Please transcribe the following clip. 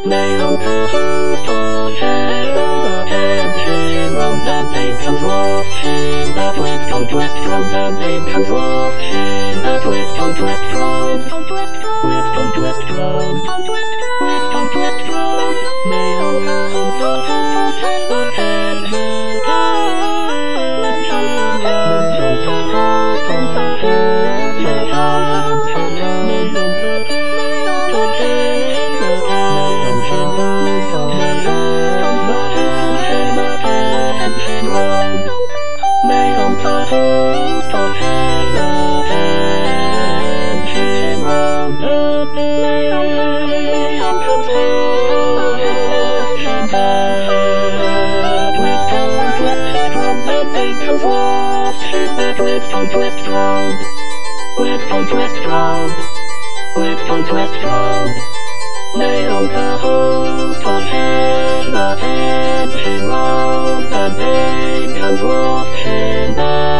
May on the host or head attention round and pain comes washing that with contrast from and pain comes washing that with contrast from with contrast from with contrast from may on the host or head attention with contrast from with contrast from with contrast from lay on the host on head attention round and pain comes washing back.